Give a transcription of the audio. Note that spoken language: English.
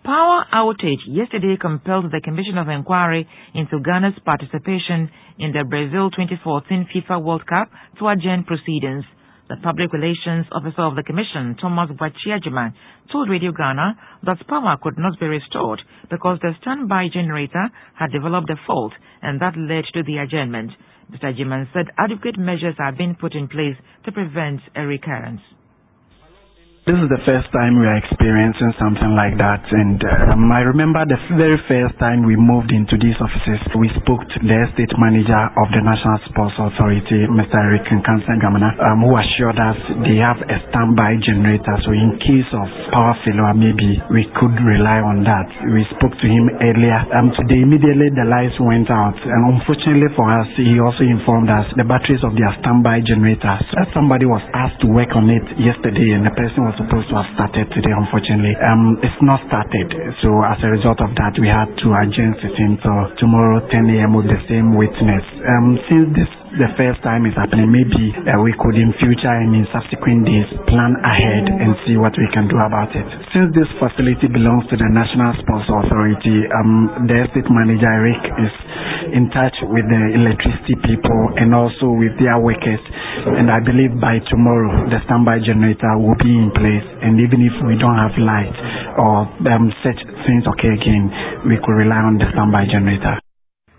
power outage yesterday compelled the Commission of Inquiry into Ghana's participation in the Brazil 2014 FIFA World Cup to adjourn proceedings. The Public Relations Officer of the Commission, Thomas Bwachiajiman, told Radio Ghana that power could not be restored because the standby generator had developed a fault, and that led to the adjournment. Mr. Jiman said adequate measures are being put in place to prevent a recurrence. This is the first time we are experiencing something like that, and I remember the very first time we moved into these offices, we spoke to the estate manager of the National Sports Authority, Mr. Eric Nkansa-Gamana, who assured us they have a standby generator, so in case of power failure, maybe we could rely on that. We spoke to him earlier. Today, immediately the lights went out, and unfortunately for us, he also informed us the batteries of their standby generators. Somebody was asked to work on it yesterday, and the person was supposed to have started today. Unfortunately, it's not started. So as a result of that, we had to adjourn sitting until tomorrow 10 a.m. with the same witness. Since this the first time is happening, maybe we could in future and in subsequent days plan ahead and see what we can do about it. Since this facility belongs to the National Sports Authority, the estate manager Eric is in touch with the electricity people and also with their workers, and I believe by tomorrow the standby generator will be in place, and even if we don't have light or such things occur again, we could rely on the standby generator.